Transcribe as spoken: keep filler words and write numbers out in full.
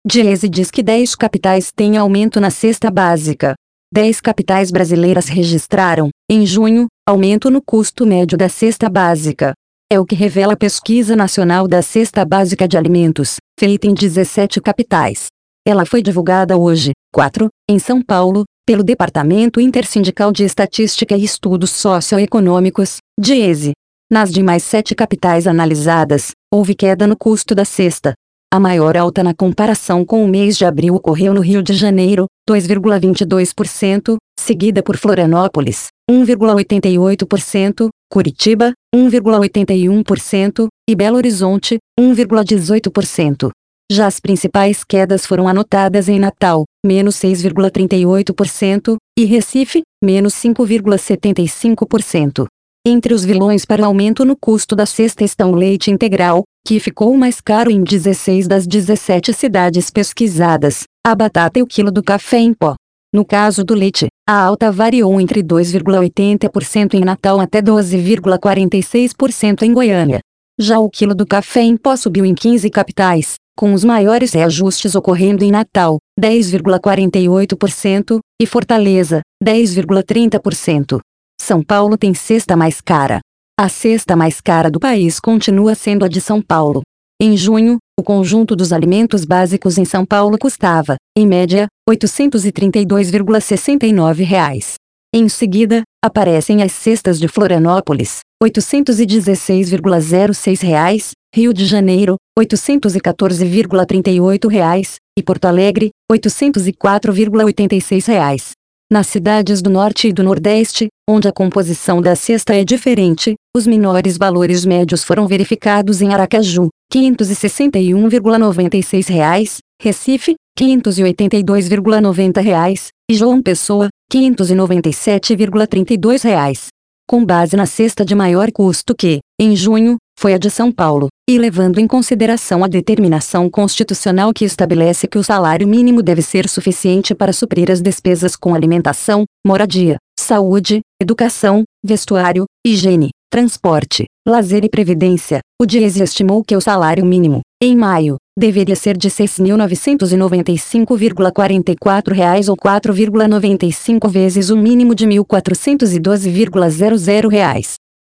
Diese diz que dez capitais têm aumento na cesta básica. dez capitais brasileiras registraram, em junho, aumento no custo médio da cesta básica. É o que revela a Pesquisa Nacional da Cesta Básica de Alimentos, feita em dezessete capitais. Ela foi divulgada hoje, quatro, em São Paulo, pelo Departamento Intersindical de Estatística e Estudos Socioeconômicos, Diese. Nas demais sete capitais analisadas, houve queda no custo da cesta. A maior alta na comparação com o mês de abril ocorreu no Rio de Janeiro, dois vírgula vinte e dois por cento, seguida por Florianópolis, um vírgula oitenta e oito por cento, Curitiba, um vírgula oitenta e um por cento, e Belo Horizonte, um vírgula dezoito por cento. Já as principais quedas foram anotadas em Natal, menos seis vírgula trinta e oito por cento, e Recife, menos cinco vírgula setenta e cinco por cento. Entre os vilões para o aumento no custo da cesta estão o leite integral, que ficou mais caro em dezesseis das dezessete cidades pesquisadas, a batata e o quilo do café em pó. No caso do leite, a alta variou entre dois vírgula oitenta por cento em Natal até doze vírgula quarenta e seis por cento em Goiânia. Já o quilo do café em pó subiu em quinze capitais, com os maiores reajustes ocorrendo em Natal, dez vírgula quarenta e oito por cento, e Fortaleza, dez vírgula trinta por cento. São Paulo tem cesta mais cara. A cesta mais cara do país continua sendo a de São Paulo. Em junho, o conjunto dos alimentos básicos em São Paulo custava, em média, oitocentos e trinta e dois vírgula sessenta e nove reais. Em seguida, aparecem as cestas de Florianópolis, oitocentos e dezesseis vírgula zero seis reais, Rio de Janeiro, oitocentos e quatorze vírgula trinta e oito reais, e Porto Alegre, oitocentos e quatro vírgula oitenta e seis reais. Nas cidades do Norte e do Nordeste, onde a composição da cesta é diferente, os menores valores médios foram verificados em Aracaju, quinhentos e sessenta e um vírgula noventa e seis reais, Recife, quinhentos e oitenta e dois vírgula noventa reais, e João Pessoa, quinhentos e noventa e sete vírgula trinta e dois reais. Com base na cesta de maior custo que, em junho, foi a de São Paulo, e levando em consideração a determinação constitucional que estabelece que o salário mínimo deve ser suficiente para suprir as despesas com alimentação, moradia, saúde, educação, vestuário, higiene, transporte, lazer e previdência, o Diese estimou que o salário mínimo, em maio, deveria ser de seis mil novecentos e noventa e cinco vírgula quarenta e quatro reais ou quatro vírgula noventa e cinco vezes o mínimo de mil quatrocentos e doze vírgula zero zero reais.